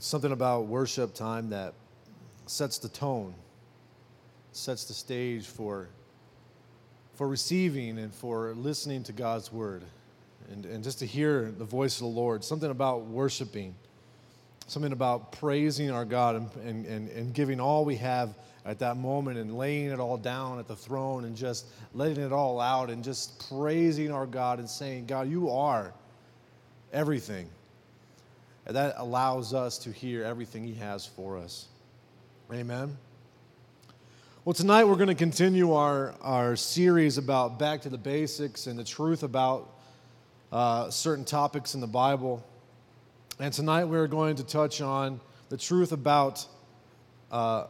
Something about worship time that sets the tone, sets the stage for receiving and for listening to God's word, and just to hear the voice of the Lord. Something about worshiping, something about praising our God and giving all we have at that moment and laying it all down at the throne and just letting it all out and just praising our God and saying, God, you are everything. And that allows us to hear everything He has for us. Amen. Well, tonight we're going to continue our series about back to the basics and the truth about certain topics in the Bible. And tonight we're going to touch on the truth about, let's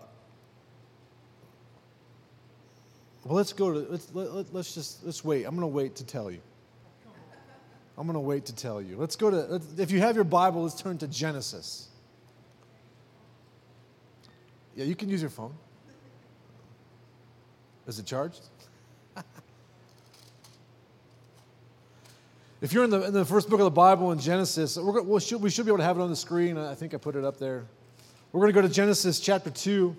wait. I'm going to wait to tell you. Let's go to, if you have your Bible, let's turn to Genesis. Yeah, you can use your phone. Is it charged? If you're in the first book of the Bible in Genesis, we should be able to have it on the screen. I think I put it up there. We're going to go to Genesis chapter 2.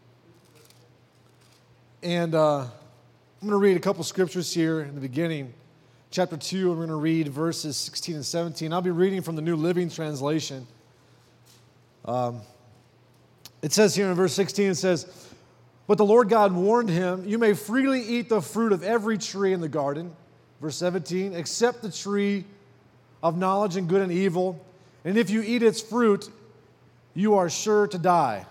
And I'm going to read a couple scriptures here in the beginning. Chapter 2, and we're going to read verses 16 and 17. I'll be reading from the New Living Translation. It says here in verse 16, it says, "But the Lord God warned him, 'You may freely eat the fruit of every tree in the garden.'" Verse 17, "Except the tree of knowledge and good and evil, and if you eat its fruit, you are sure to die."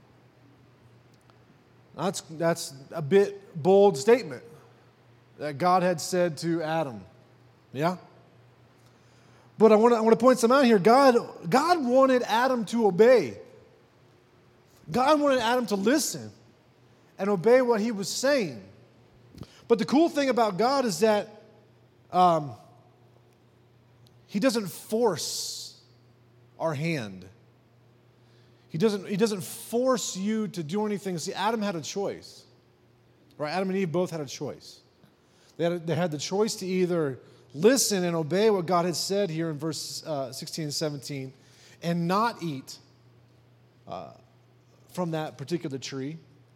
That's a bit bold statement that God had said to Adam. Yeah? But I want to point some out here. God wanted Adam to obey. God wanted Adam to listen and obey what he was saying. But the cool thing about God is that He doesn't force our hand. He doesn't force you to do anything. See, Adam had a choice. Right? Adam and Eve both had a choice. They had the choice to either listen and obey what God had said here in verse 16 and 17 and not eat from that particular tree.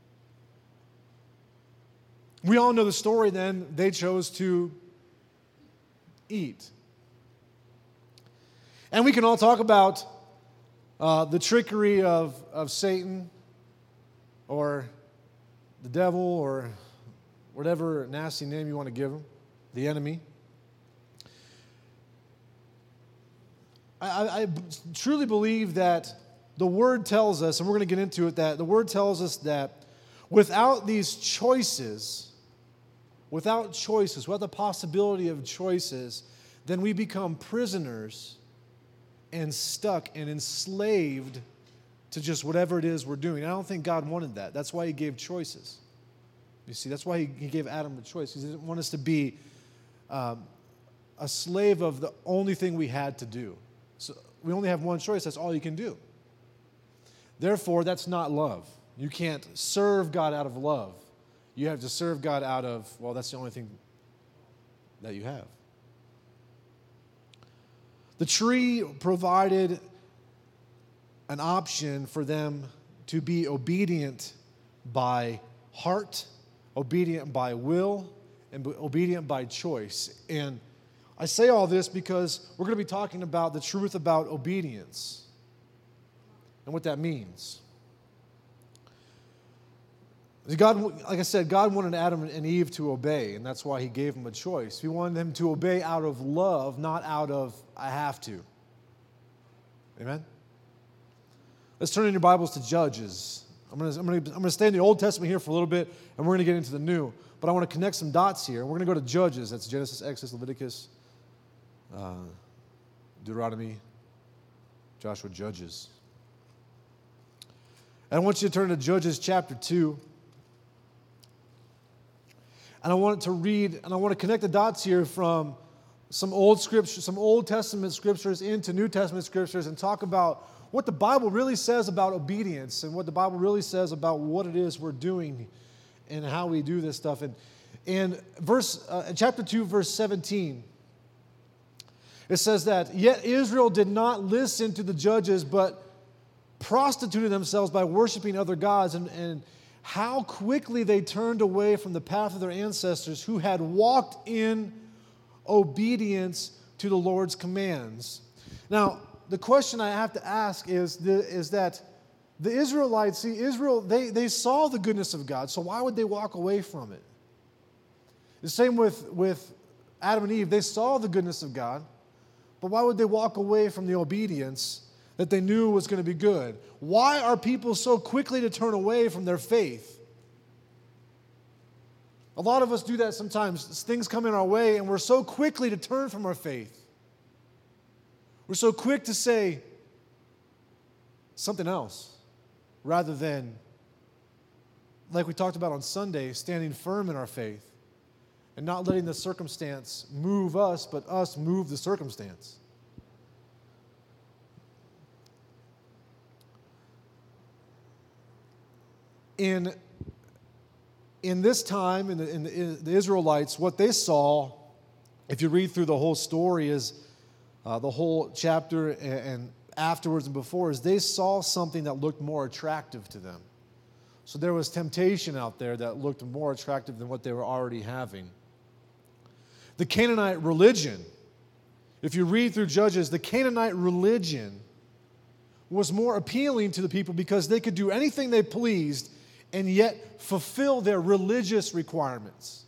We all know the story then. They chose to eat. And we can all talk about the trickery of Satan or the devil or whatever nasty name you want to give him, the enemy. I truly believe that the Word tells us, and we're going to get into it, that the Word tells us that without these choices, without the possibility of choices, then we become prisoners and stuck and enslaved to just whatever it is we're doing. I don't think God wanted that. That's why He gave choices. You see, that's why He gave Adam the choice. He didn't want us to be a slave of the only thing we had to do. So we only have one choice. That's all you can do. Therefore, that's not love. You can't serve God out of love. You have to serve God out of, well, that's the only thing that you have. The tree provided an option for them to be obedient by heart, obedient by will, and obedient by choice. And I say all this because we're going to be talking about the truth about obedience and what that means. God, like I said, God wanted Adam and Eve to obey, and that's why He gave them a choice. He wanted them to obey out of love, not out of, I have to. Amen? Let's turn in your Bibles to Judges. I'm going to stay in the Old Testament here for a little bit, and we're going to get into the New. But I want to connect some dots here. We're going to go to Judges. That's Genesis, Exodus, Leviticus, Deuteronomy, Joshua, Judges. And I want you to turn to Judges chapter 2. And I want to read, and I want to connect the dots here from some Old Scripture, some Old Testament scriptures into New Testament scriptures and talk about what the Bible really says about obedience and what the Bible really says about what it is we're doing and how we do this stuff. And chapter 2, verse 17, it says that, "Yet Israel did not listen to the judges, but prostituted themselves by worshiping other gods, and how quickly they turned away from the path of their ancestors who had walked in obedience to the Lord's commands. Now, the question I have to ask is that the Israelites, see, Israel, they saw the goodness of God, so why would they walk away from it? The same with Adam and Eve. They saw the goodness of God, but why would they walk away from the obedience that they knew was going to be good? Why are people so quickly to turn away from their faith? A lot of us do that sometimes. Things come in our way, and we're so quickly to turn from our faith. We're so quick to say something else rather than, like we talked about on Sunday, standing firm in our faith and not letting the circumstance move us, but us move the circumstance. In this time, in the Israelites, what they saw, if you read through the whole story, is the whole chapter and afterwards and before, is they saw something that looked more attractive to them. So there was temptation out there that looked more attractive than what they were already having. The Canaanite religion, if you read through Judges, the Canaanite religion was more appealing to the people because they could do anything they pleased and yet fulfill their religious requirements.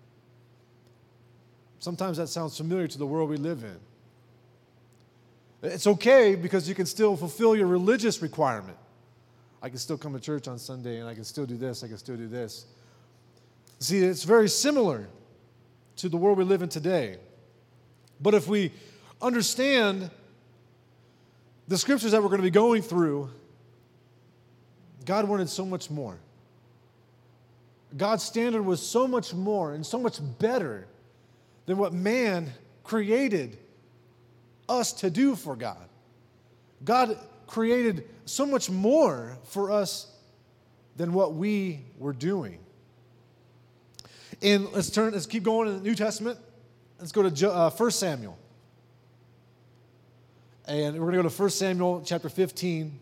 Sometimes that sounds familiar to the world we live in. It's okay because you can still fulfill your religious requirement. I can still come to church on Sunday, and I can still do this, I can still do this. See, it's very similar to the world we live in today. But if we understand the scriptures that we're going to be going through, God wanted so much more. God's standard was so much more and so much better than what man created us to do for God. God created so much more for us than what we were doing. And let's keep going in the New Testament. Let's go to 1 Samuel. And we're going to go to 1 Samuel chapter 15.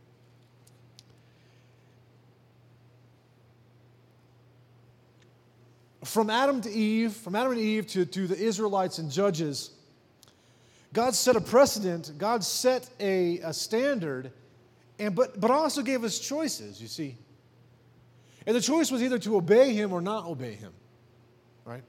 From Adam and Eve to the Israelites and Judges, God set a precedent, God set a standard, but also gave us choices, you see. And the choice was either to obey Him or not obey Him, right?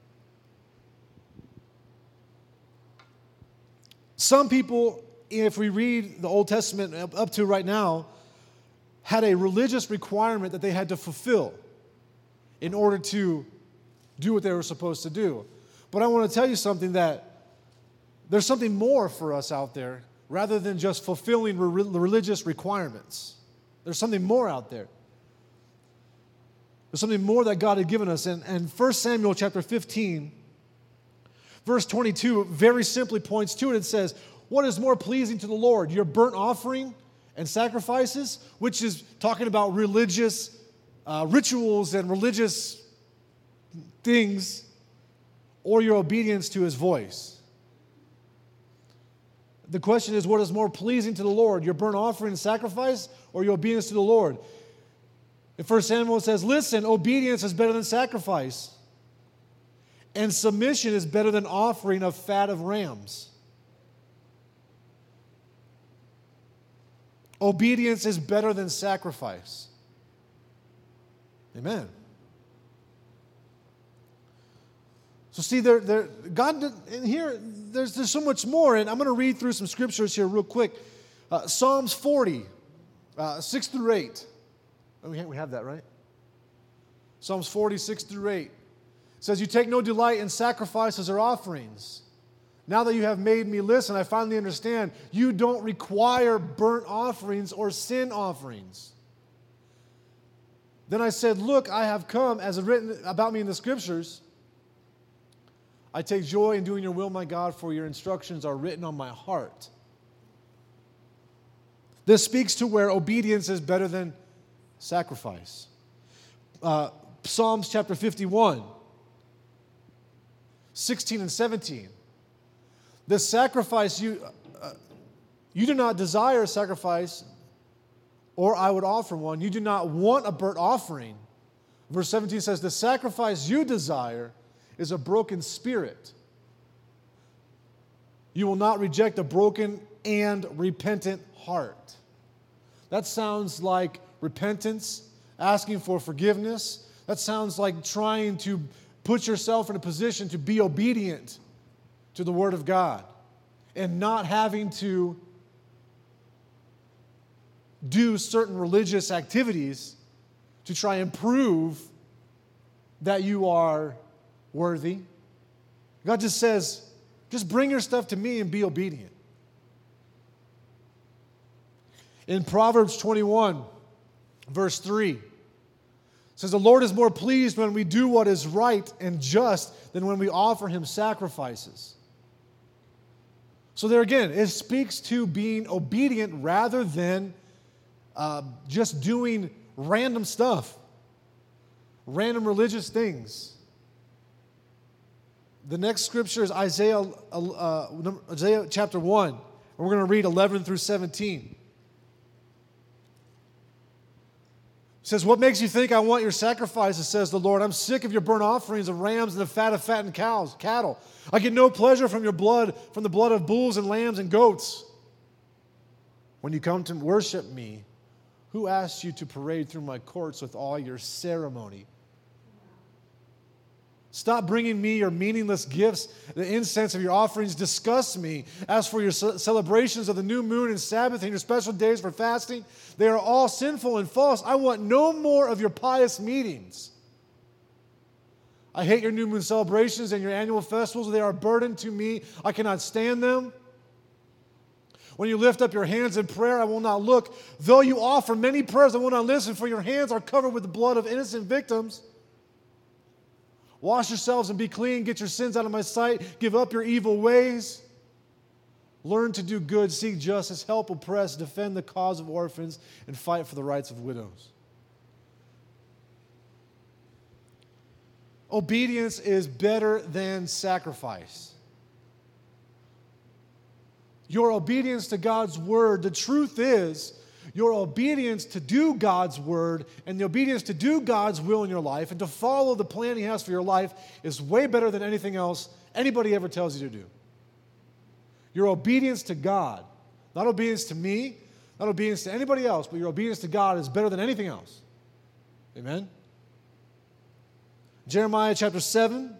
Some people, if we read the Old Testament up to right now, had a religious requirement that they had to fulfill in order to do what they were supposed to do. But I want to tell you something, that there's something more for us out there rather than just fulfilling religious requirements. There's something more out there. There's something more that God had given us. And 1 Samuel chapter 15, verse 22, very simply points to it. It says, "What is more pleasing to the Lord, your burnt offering and sacrifices," which is talking about religious rituals and religious things, "or your obedience to His voice?" The question is, what is more pleasing to the Lord, your burnt offering and sacrifice, or your obedience to the Lord? In 1 Samuel it says, "Listen, obedience is better than sacrifice, and submission is better than offering of fat of rams." Obedience is better than sacrifice. Amen. So see, God did, and here, there's so much more, and I'm going to read through some scriptures here real quick. Psalms 40, 6 through 8. We have that, right? Psalms 40, 6 through 8. It says, "You take no delight in sacrifices or offerings. Now that you have made me listen, I finally understand. You don't require burnt offerings or sin offerings. Then I said, look, I have come, as written about me in the scriptures. I take joy in doing your will, my God, for your instructions are written on my heart." This speaks to where obedience is better than sacrifice. Psalms chapter 51, 16 and 17. "The sacrifice you do not desire sacrifice or I would offer one. You do not want a burnt offering. Verse 17 says, the sacrifice you desire is a broken spirit. You will not reject a broken and repentant heart. That sounds like repentance, asking for forgiveness. That sounds like trying to put yourself in a position to be obedient to the Word of God and not having to do certain religious activities to try and prove that you are worthy. God just says, just bring your stuff to me and be obedient. In Proverbs 21, verse 3, it says, the Lord is more pleased when we do what is right and just than when we offer Him sacrifices. So there again, it speaks to being obedient rather than just doing random stuff, random religious things. The next scripture is Isaiah chapter 1. And we're going to read 11 through 17. It says, what makes you think I want your sacrifices, says the Lord. I'm sick of your burnt offerings of rams and the fat of fattened cattle. I get no pleasure from your blood, from the blood of bulls and lambs and goats. When you come to worship me, who asked you to parade through my courts with all your ceremony? Stop bringing me your meaningless gifts. The incense of your offerings disgusts me. As for your celebrations of the new moon and Sabbath and your special days for fasting, they are all sinful and false. I want no more of your pious meetings. I hate your new moon celebrations and your annual festivals. They are a burden to me. I cannot stand them. When you lift up your hands in prayer, I will not look. Though you offer many prayers, I will not listen, for your hands are covered with the blood of innocent victims. Wash yourselves and be clean. Get your sins out of my sight. Give up your evil ways. Learn to do good, seek justice, help oppressed, defend the cause of orphans, and fight for the rights of widows. Obedience is better than sacrifice. Your obedience to God's word, the truth is, your obedience to do God's word and the obedience to do God's will in your life and to follow the plan He has for your life is way better than anything else anybody ever tells you to do. Your obedience to God, not obedience to me, not obedience to anybody else, but your obedience to God is better than anything else. Amen? Jeremiah chapter 7,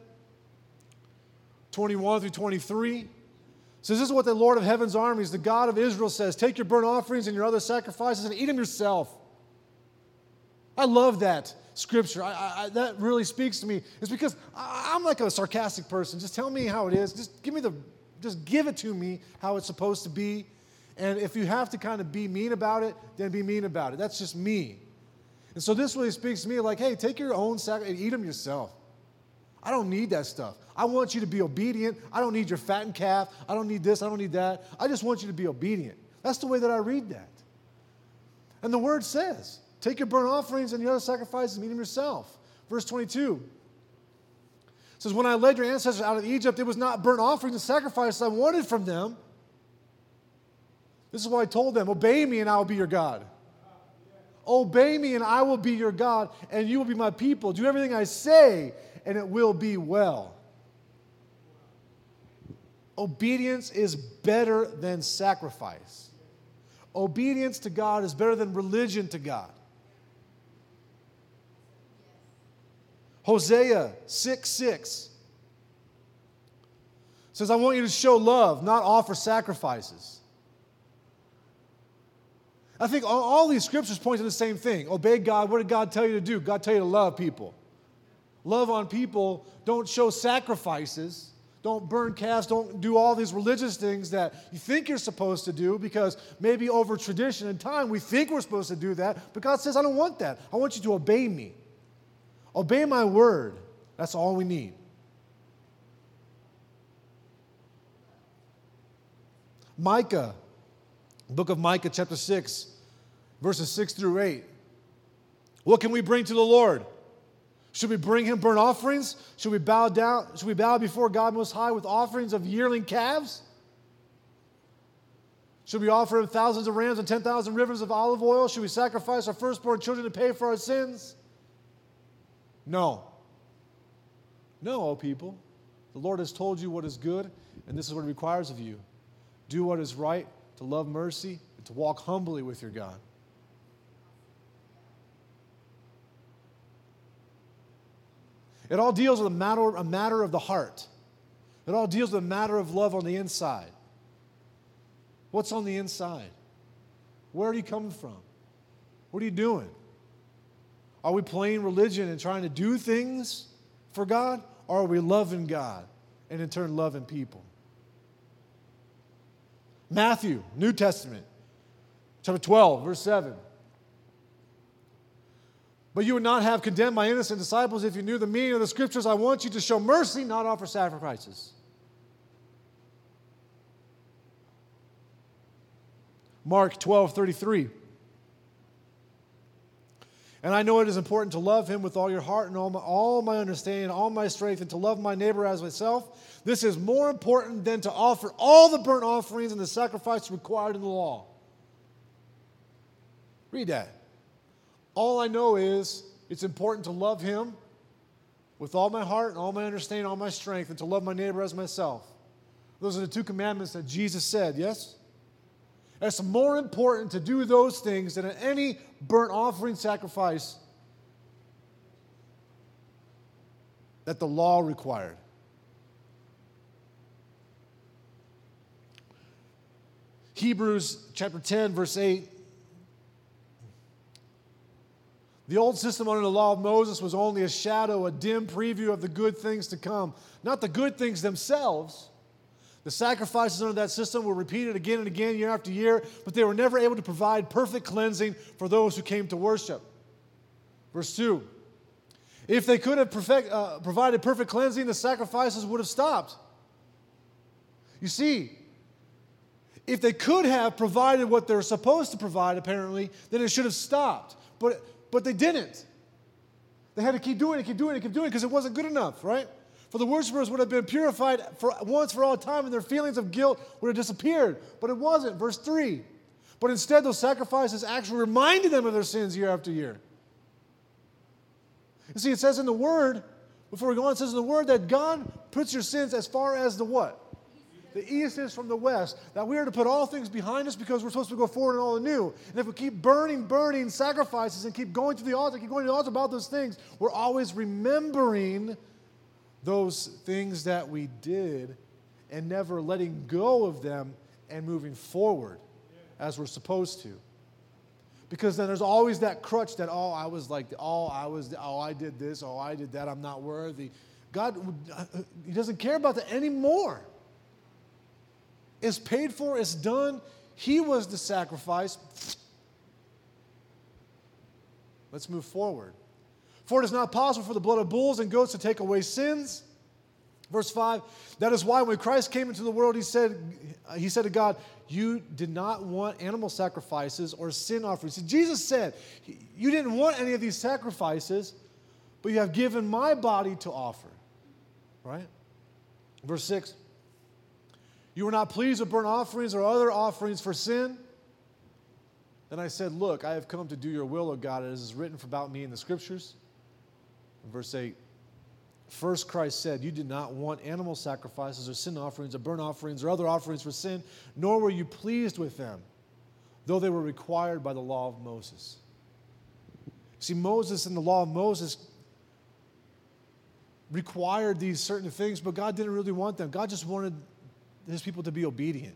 21 through 23. So this is what the Lord of heaven's armies, the God of Israel, says. Take your burnt offerings and your other sacrifices and eat them yourself. I love that scripture. That really speaks to me. It's because I'm like a sarcastic person. Just tell me how it is. Just give it to me how it's supposed to be. And if you have to kind of be mean about it, then be mean about it. That's just me. And so this really speaks to me like, hey, take your own sacrifice and eat them yourself. I don't need that stuff. I want you to be obedient. I don't need your fattened calf. I don't need this. I don't need that. I just want you to be obedient. That's the way that I read that. And the word says, take your burnt offerings and your other sacrifices and eat them yourself. Verse 22 says, when I led your ancestors out of Egypt, it was not burnt offerings and sacrifices I wanted from them. This is why I told them, obey me and I will be your God. Obey me and I will be your God and you will be my people. Do everything I say and it will be well. Obedience is better than sacrifice. Obedience to God is better than religion to God. Hosea 6:6 says, I want you to show love, not offer sacrifices. I think all these scriptures point to the same thing. Obey God. What did God tell you to do? God tell you to love people. Love on people. Don't show sacrifices. Don't burn calves. Don't do all these religious things that you think you're supposed to do because maybe over tradition and time we think we're supposed to do that. But God says, I don't want that. I want you to obey me. Obey my word. That's all we need. Micah, book of Micah, chapter 6, verses 6 through 8. What can we bring to the Lord? Should we bring Him burnt offerings? Should we bow down? Should we bow before God Most High with offerings of yearling calves? Should we offer him thousands of rams and 10,000 rivers of olive oil? Should we sacrifice our firstborn children to pay for our sins? No. No, O people. The Lord has told you what is good, and this is what He requires of you. Do what is right, to love mercy, and to walk humbly with your God. It all deals with a matter of the heart. It all deals with a matter of love on the inside. What's on the inside? Where are you coming from? What are you doing? Are we playing religion and trying to do things for God? Or are we loving God and in turn loving people? Matthew, New Testament, chapter 12, verse 7. But you would not have condemned my innocent disciples if you knew the meaning of the Scriptures. I want you to show mercy, not offer sacrifices. Mark 12:33. And I know it is important to love Him with all your heart and all my understanding, all my strength, and to love my neighbor as myself. This is more important than to offer all the burnt offerings and the sacrifice required in the law. Read that. All I know is it's important to love Him with all my heart and all my understanding, all my strength, and to love my neighbor as myself. Those are the two commandments that Jesus said, yes? It's more important to do those things than any burnt offering sacrifice that the law required. Hebrews chapter 10, verse 8. The old system under the law of Moses was only a shadow, a dim preview of the good things to come, not the good things themselves. The sacrifices under that system were repeated again and again, year after year, but they were never able to provide perfect cleansing for those who came to worship. Verse 2. If they could have provided perfect cleansing, the sacrifices would have stopped. You see, if they could have provided what they're supposed to provide, apparently, then it should have stopped. But they didn't. They had to keep doing it, because it wasn't good enough, right? For the worshipers would have been purified once for all time, and their feelings of guilt would have disappeared. But it wasn't. Verse 3. But instead, those sacrifices actually reminded them of their sins year after year. You see, it says in the Word, before we go on, it says in the Word that God puts your sins as far as the what? The east is from the west. That we are to put all things behind us because we're supposed to go forward in all anew. And if we keep burning sacrifices and keep going to the altar about those things, we're always remembering those things that we did and never letting go of them and moving forward as we're supposed to. Because then there's always that crutch that, I did this, I did that, I'm not worthy. God, He doesn't care about that anymore. It's paid for, it's done. He was the sacrifice. Let's move forward. For it is not possible for the blood of bulls and goats to take away sins. Verse 5, that is why when Christ came into the world, He said to God, you did not want animal sacrifices or sin offerings. See, Jesus said, you didn't want any of these sacrifices, but you have given my body to offer. Right? Verse 6, you were not pleased with burnt offerings or other offerings for sin. Then I said, look, I have come to do your will, O God, as is written about me in the Scriptures. Verse 8, first Christ said, you did not want animal sacrifices or sin offerings or burnt offerings or other offerings for sin, nor were you pleased with them, though they were required by the law of Moses. See, Moses and the law of Moses required these certain things, but God didn't really want them. God just wanted His people to be obedient.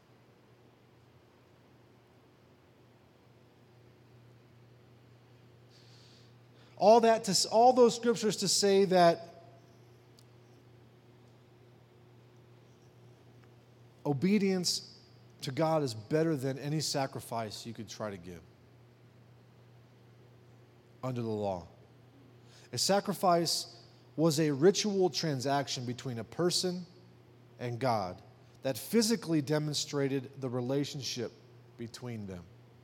All those scriptures to say that obedience to God is better than any sacrifice you could try to give under the law. A sacrifice was a ritual transaction between a person and God that physically demonstrated the relationship between them.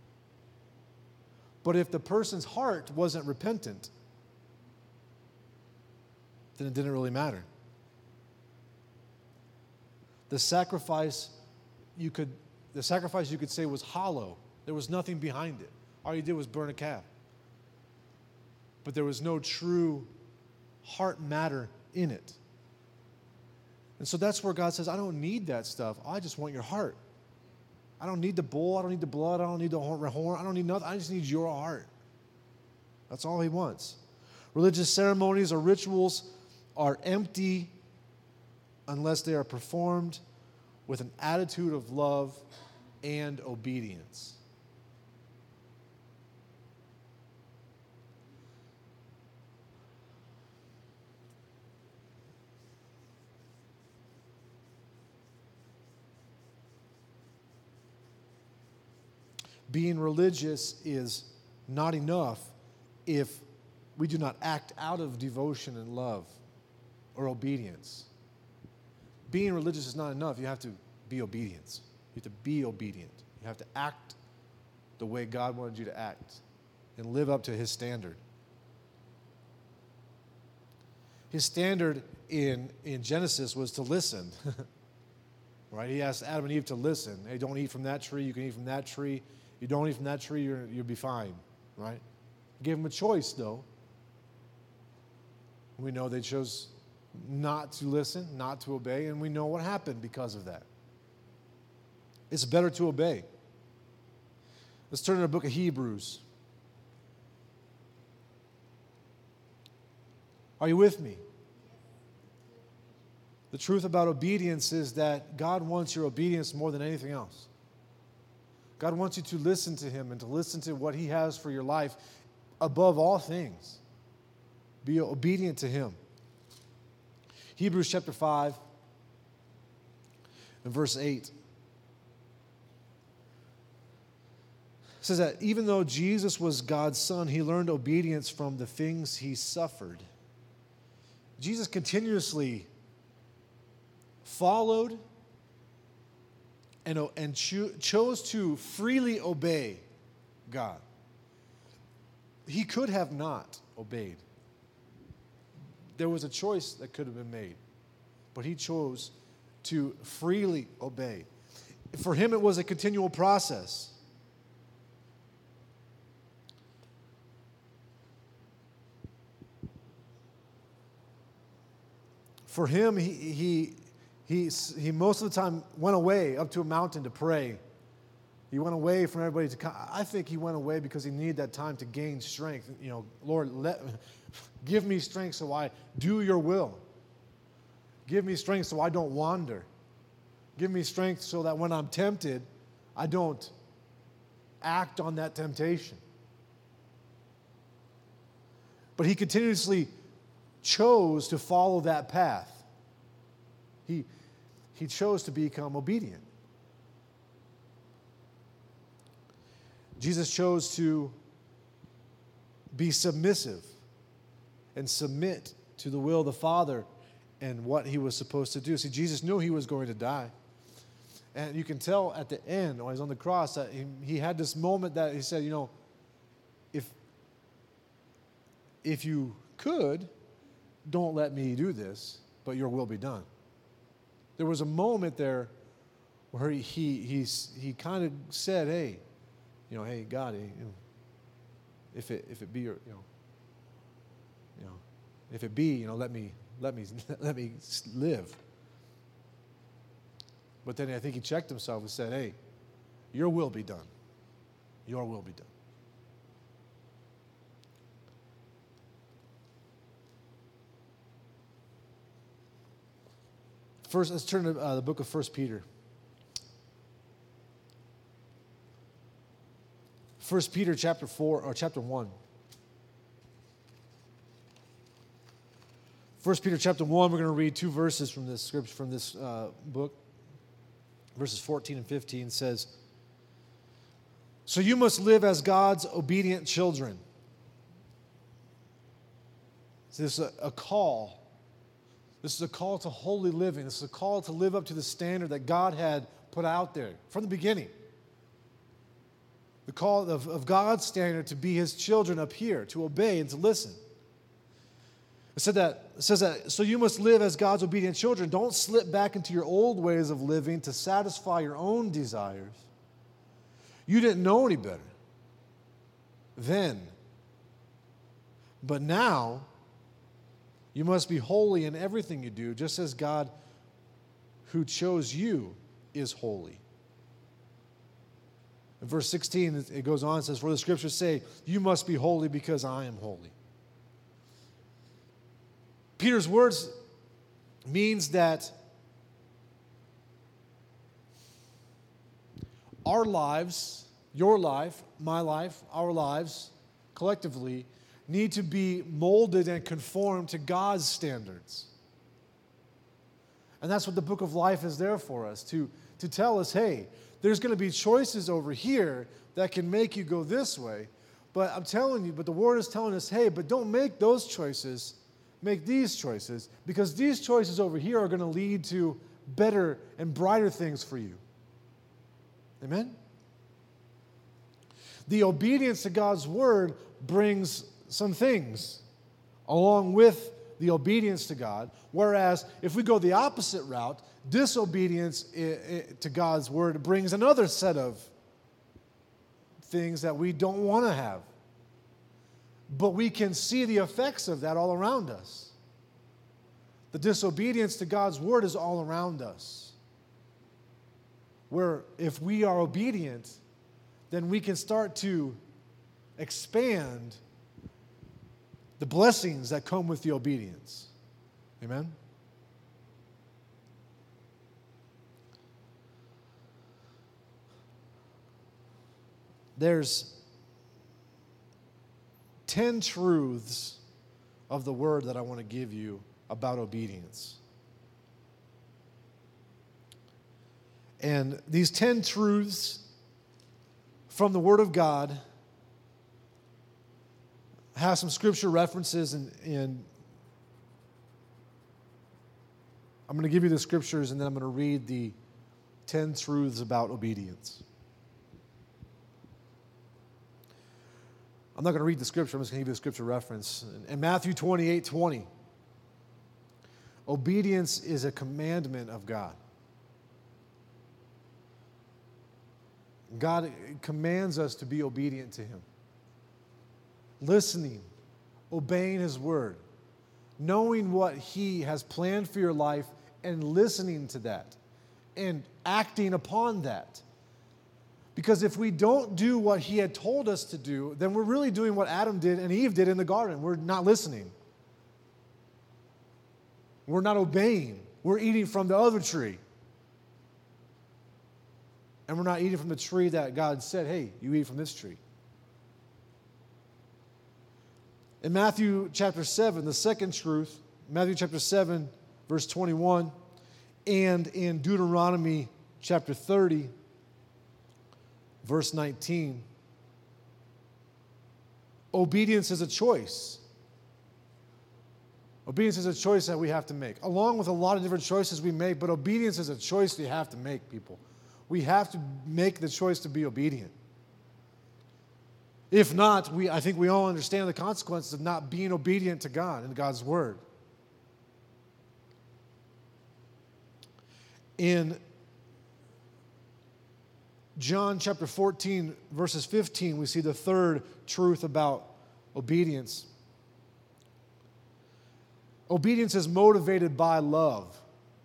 But if the person's heart wasn't repentant, then it didn't really matter. The sacrifice, you could the sacrifice, you could say, was hollow. There was nothing behind it. All he did was burn a calf. But there was no true heart matter in it. And so that's where God says, I don't need that stuff. I just want your heart. I don't need the bull. I don't need the blood. I don't need the horn. I don't need nothing. I just need your heart. That's all he wants. Religious ceremonies or rituals are empty unless they are performed with an attitude of love and obedience. Being religious is not enough if we do not act out of devotion and love or obedience. Being religious is not enough. You have to be obedient. You have to be obedient. You have to act the way God wanted you to act and live up to his standard. His standard in Genesis was to listen. Right? He asked Adam and Eve to listen. Hey, don't eat from that tree. You can eat from that tree. You don't eat from that tree, you'll be fine, right? He gave them a choice, though. We know they chose not to listen, not to obey, and we know what happened because of that. It's better to obey. Let's turn to the book of Hebrews. Are you with me? The truth about obedience is that God wants your obedience more than anything else. God wants you to listen to him and to listen to what he has for your life above all things. Be obedient to him. Hebrews chapter 5 and verse 8 says that even though Jesus was God's son, he learned obedience from the things he suffered. Jesus continuously followed and chose to freely obey God. He could have not obeyed. There was a choice that could have been made, but he chose to freely obey. For him, it was a continual process. For him, he most of the time went away up to a mountain to pray. He went away from everybody to come. I think he went away because he needed that time to gain strength. Lord, give me strength so I do your will. Give me strength so I don't wander. Give me strength so that when I'm tempted, I don't act on that temptation. But he continuously chose to follow that path. He chose to become obedient. Jesus chose to be submissive and submit to the will of the Father and what he was supposed to do. See, Jesus knew he was going to die. And you can tell at the end, when he's on the cross, that he had this moment that he said, if you could, don't let me do this, but your will be done. There was a moment there where he kind of said, hey, hey, God, if it be your, if it be, let me live. But then I think he checked himself and said, hey, your will be done. Your will be done. First, let's turn to the book of 1 Peter. 1 Peter chapter 4 or chapter 1. 1 Peter chapter 1, we're going to read two verses from this scripture, from this book. Verses 14 and 15 says, "So you must live as God's obedient children." So this is a call. This is a call to holy living. This is a call to live up to the standard that God had put out there from the beginning. The call of God's standard to be his children up here, to obey and to listen. It says that, so you must live as God's obedient children. Don't slip back into your old ways of living to satisfy your own desires. You didn't know any better then. But now, you must be holy in everything you do, just as God who chose you is holy. In verse 16, it goes on and says, for the scriptures say, you must be holy because I am holy. Peter's words means that our lives, your life, my life, our lives, collectively, need to be molded and conformed to God's standards. And that's what the book of life is there for us, to tell us, hey, there's going to be choices over here that can make you go this way. But I'm telling you, but the Word is telling us, hey, but don't make those choices. Make these choices, because these choices over here are going to lead to better and brighter things for you. Amen? The obedience to God's Word brings some things along with the obedience to God, whereas if we go the opposite route, disobedience to God's Word brings another set of things that we don't want to have. But we can see the effects of that all around us. The disobedience to God's Word is all around us. Where if we are obedient, then we can start to expand the blessings that come with the obedience. Amen? There's 10 truths of the Word that I want to give you about obedience. And these 10 truths from the Word of God have some scripture references, and I'm going to give you the scriptures, and then I'm going to read the 10 truths about obedience. I'm not going to read the scripture. I'm just going to give you a scripture reference. In Matthew 28:20, obedience is a commandment of God. God commands us to be obedient to Him. Listening, obeying His word, knowing what He has planned for your life and listening to that and acting upon that. Because if we don't do what He had told us to do, then we're really doing what Adam did and Eve did in the garden. We're not listening. We're not obeying. We're eating from the other tree. And we're not eating from the tree that God said, hey, you eat from this tree. In Matthew chapter 7, the second truth, Matthew chapter 7, verse 21, and in Deuteronomy chapter 30, verse 19, obedience is a choice. Obedience is a choice that we have to make, along with a lot of different choices we make, but obedience is a choice we have to make, people. We have to make the choice to be obedient. If not, I think we all understand the consequences of not being obedient to God and God's word. In John chapter 14, verses 15, we see the third truth about obedience. Obedience is motivated by love.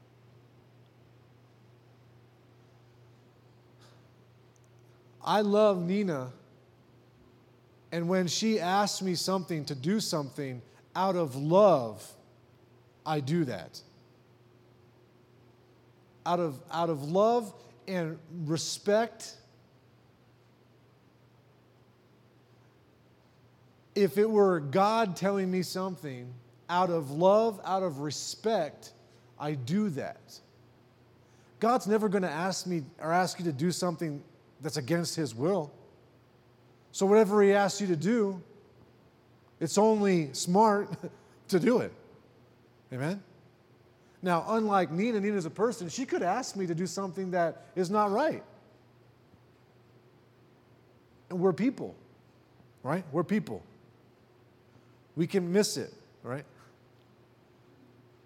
I love Nina, and when she asks me something to do something out of love, I do that. Out of love and respect. If it were God telling me something, out of love, out of respect, I do that. God's never going to ask me or ask you to do something that's against His will. So whatever He asks you to do, it's only smart to do it. Amen? Now, unlike Nina's a person, she could ask me to do something that is not right. And we're people, right? We're people. We can miss it, right?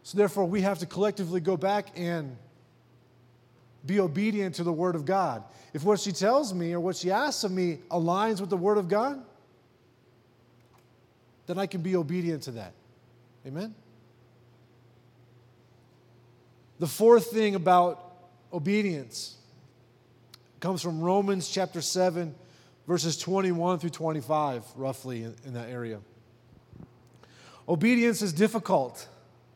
So therefore, we have to collectively go back and be obedient to the Word of God. If what she tells me or what she asks of me aligns with the Word of God, then I can be obedient to that. Amen? The fourth thing about obedience comes from Romans chapter 7, verses 21 through 25, roughly in that area. Obedience is difficult.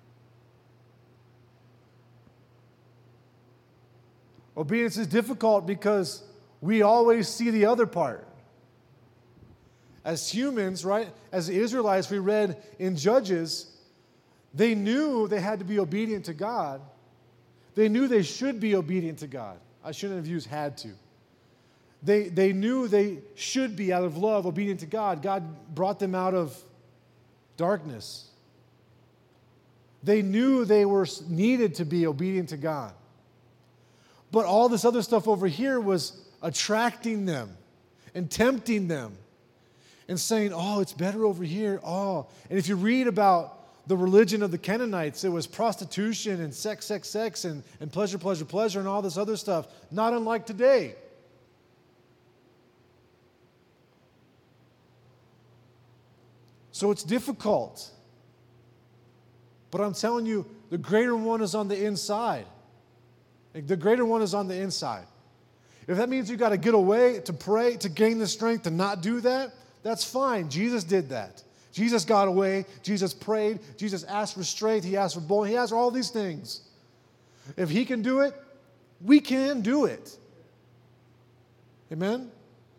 Obedience is difficult because we always see the other part. As humans, right, as the Israelites we read in Judges, they knew they had to be obedient to God. They knew they should be obedient to God. I shouldn't have used had to. They knew they should be, out of love, obedient to God. God brought them out of darkness. They knew they were needed to be obedient to God. But all this other stuff over here was attracting them and tempting them and saying, oh, it's better over here. Oh, and if you read about the religion of the Canaanites, it was prostitution and sex, and pleasure, and all this other stuff, not unlike today. So it's difficult. But I'm telling you, the greater one is on the inside. The greater one is on the inside. If that means you got to get away to pray, to gain the strength to not do that, that's fine. Jesus did that. Jesus got away. Jesus prayed. Jesus asked for strength. He asked for boldness. He asked for all these things. If He can do it, we can do it. Amen?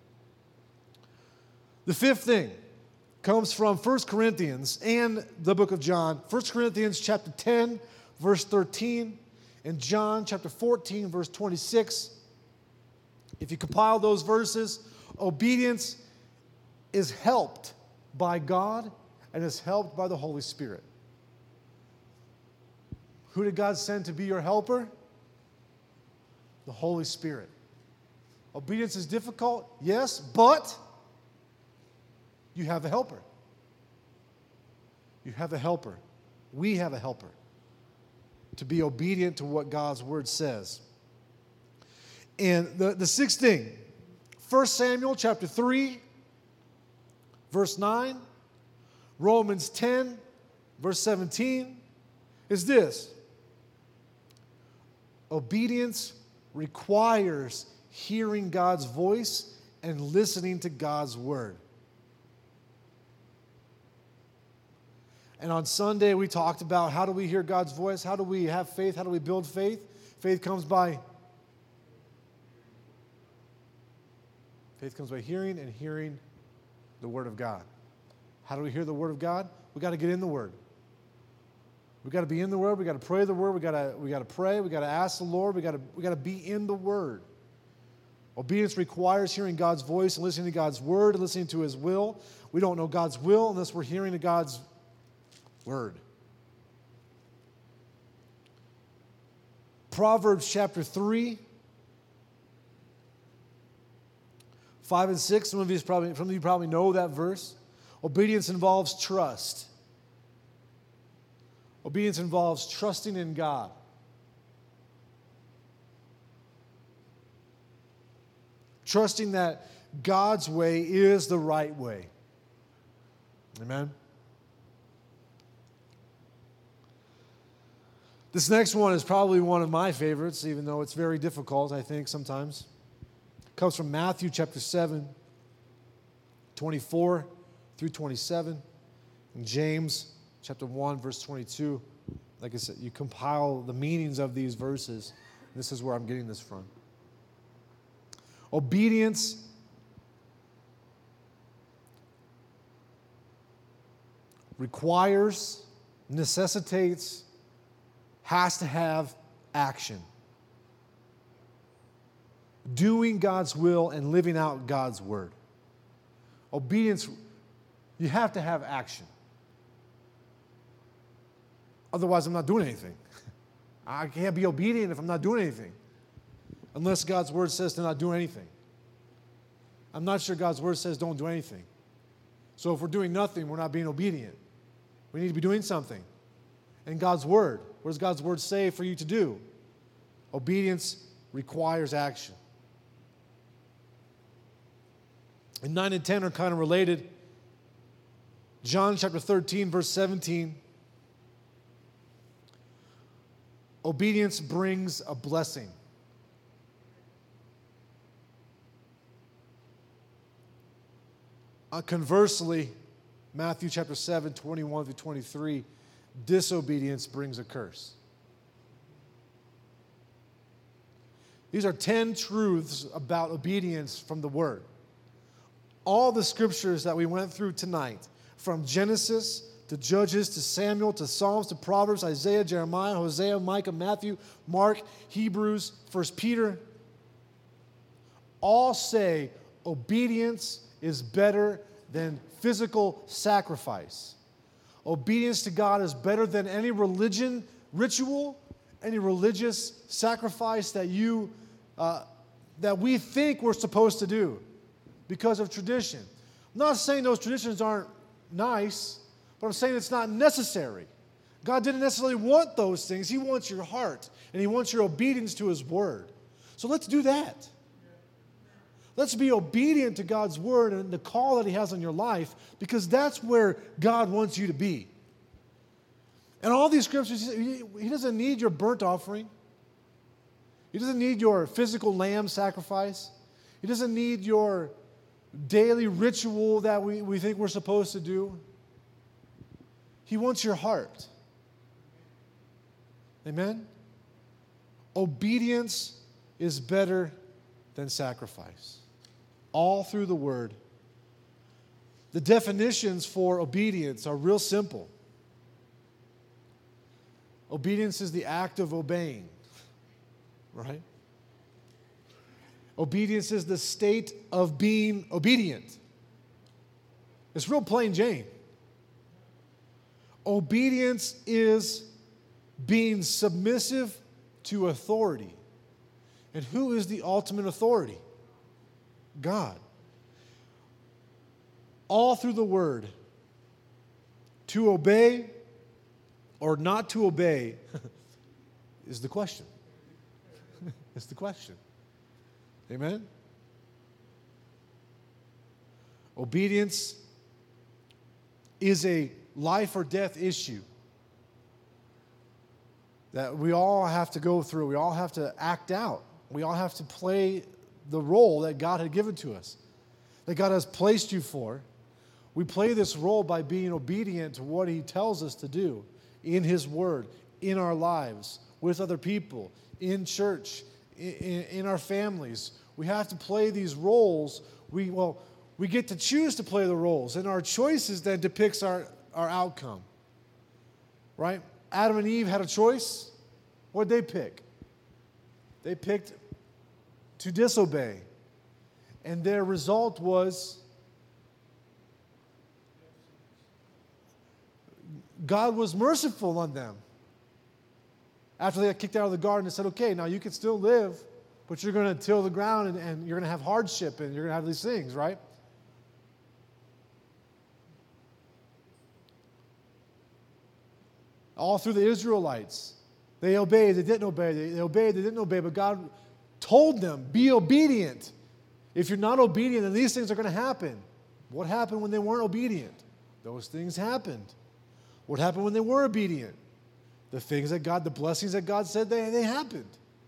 The fifth thing comes from 1 Corinthians and the book of John. 1 Corinthians chapter 10, verse 13, and John chapter 14, verse 26. If you compile those verses, obedience is helped by God and is helped by the Holy Spirit. Who did God send to be your helper? The Holy Spirit. Obedience is difficult, yes, but you have a helper. You have a helper. We have a helper to be obedient to what God's Word says. And the sixth thing, 1 Samuel chapter 3, verse 9, Romans 10, verse 17, is this. Obedience requires hearing God's voice and listening to God's Word. And on Sunday, we talked about how do we hear God's voice? How do we have faith? How do we build faith? Faith comes by hearing, and hearing the Word of God. How do we hear the Word of God? We got to get in the Word. We got to be in the Word. We got to pray the Word. We got to pray. We got to ask the Lord. We got to be in the Word. Obedience requires hearing God's voice and listening to God's Word and listening to His will. We don't know God's will unless we're hearing to God's Word. Proverbs chapter 3, 5 and 6. Some of you probably know that verse. Obedience involves trust. Obedience involves trusting in God. Trusting that God's way is the right way. Amen? This next one is probably one of my favorites, even though it's very difficult, I think, sometimes. It comes from Matthew chapter 7, 24 through 27, and James chapter 1, verse 22. Like I said, you compile the meanings of these verses. This is where I'm getting this from. Obedience requires, necessitates, has to have action. Doing God's will and living out God's word. Obedience, you have to have action. Otherwise, I'm not doing anything. I can't be obedient if I'm not doing anything. Unless God's word says to not do anything. I'm not sure God's word says don't do anything. So if we're doing nothing, we're not being obedient. We need to be doing something. in God's Word. What does God's Word say for you to do? Obedience requires action. And 9 and 10 are kind of related. John chapter 13, verse 17. Obedience brings a blessing. Conversely, Matthew chapter 7, 21 through 23, disobedience brings a curse. These are 10 truths about obedience from the Word. All the scriptures that we went through tonight, from Genesis to Judges to Samuel to Psalms to Proverbs, Isaiah, Jeremiah, Hosea, Micah, Matthew, Mark, Hebrews, 1 Peter, all say obedience is better than physical sacrifice. Obedience to God is better than any religion, ritual, any religious sacrifice that we think we're supposed to do because of tradition. I'm not saying those traditions aren't nice, but I'm saying it's not necessary. God didn't necessarily want those things. He wants your heart, and He wants your obedience to His Word. So let's do that. Let's be obedient to God's Word and the call that He has on your life, because that's where God wants you to be. And all these scriptures, He doesn't need your burnt offering. He doesn't need your physical lamb sacrifice. He doesn't need your daily ritual that we think we're supposed to do. He wants your heart. Amen? Obedience is better than sacrifice. All through the Word. The definitions for obedience are real simple. Obedience is the act of obeying, right? Obedience is the state of being obedient. It's real plain Jane. Obedience is being submissive to authority. And who is the ultimate authority? God. All through the Word, to obey or not to obey is the question. It's the question. Amen? Obedience is a life or death issue that we all have to go through. We all have to act out. We all have to play the role that God had given to us, that God has placed you for. We play this role by being obedient to what He tells us to do in His Word, in our lives, with other people, in church, in our families. We have to play these roles. We get to choose to play the roles, and our choices then depicts our outcome. Right? Adam and Eve had a choice. What did they pick? They picked to disobey. And their result was God was merciful on them. After they got kicked out of the garden, He said, okay, now you can still live, but you're going to till the ground and you're going to have hardship and you're going to have these things, right? All through the Israelites, they obeyed, they didn't obey, they obeyed, they didn't obey, but God told them, be obedient. If you're not obedient, then these things are going to happen. What happened when they weren't obedient? Those things happened. What happened when they were obedient? The things that God, the blessings that God said, they happened.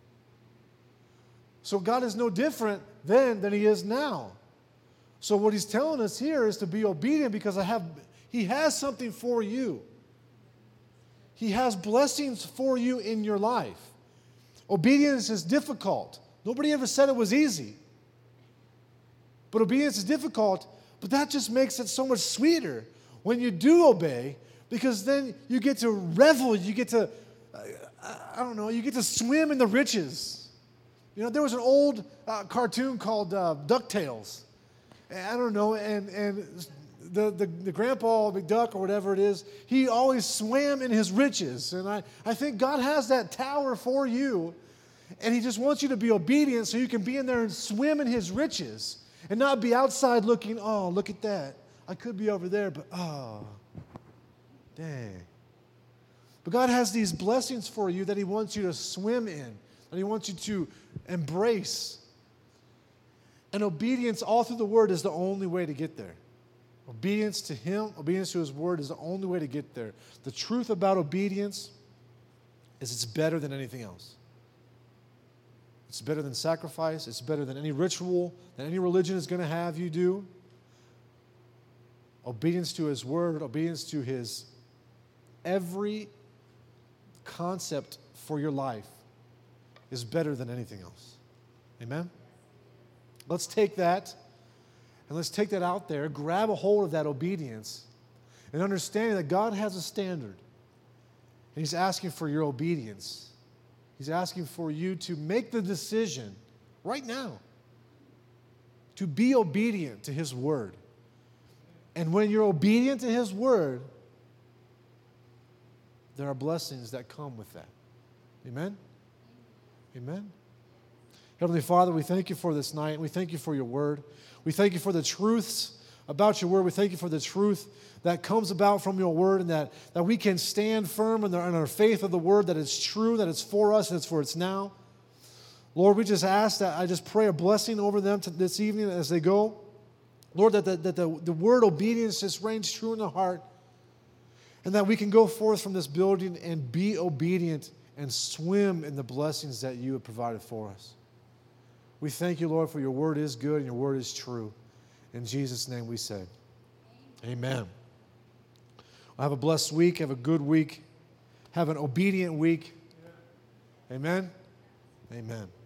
So God is no different then than He is now. So what He's telling us here is to be obedient because He has something for you. He has blessings for you in your life. Obedience is difficult. Nobody ever said it was easy. But obedience is difficult, but that just makes it so much sweeter when you do obey, because then you get to revel, you get to, you get to swim in the riches. You know, there was an old cartoon called DuckTales. And the Grandpa McDuck or whatever it is, he always swam in his riches. And I think God has that tower for you, and He just wants you to be obedient so you can be in there and swim in His riches and not be outside looking, oh, look at that. I could be over there, but oh, dang. But God has these blessings for you that He wants you to swim in, that He wants you to embrace. And obedience all through the Word is the only way to get there. Obedience to Him, obedience to His Word is the only way to get there. The truth about obedience is it's better than anything else. It's better than sacrifice. It's better than any ritual that any religion is going to have you do. Obedience to His Word, obedience to His every concept for your life is better than anything else. Amen? Let's take that and let's take that out there, grab a hold of that obedience and understanding that God has a standard. And He's asking for your obedience. He's asking for you to make the decision right now to be obedient to His Word. And when you're obedient to His Word, there are blessings that come with that. Amen? Amen? Heavenly Father, we thank You for this night. We thank You for Your Word. We thank You for the truths about Your Word. We thank You for the truth that comes about from Your Word, and that we can stand firm in our faith of the Word, that it's true, that it's for us, and it's for it's now. Lord, we just ask that, I just pray a blessing over them this evening as they go. Lord, that the word obedience just reigns true in the heart, and that we can go forth from this building and be obedient and swim in the blessings that You have provided for us. We thank You, Lord, for Your Word is good and Your Word is true. In Jesus' name we say, amen. Well, have a blessed week. Have a good week. Have an obedient week. Amen. Amen.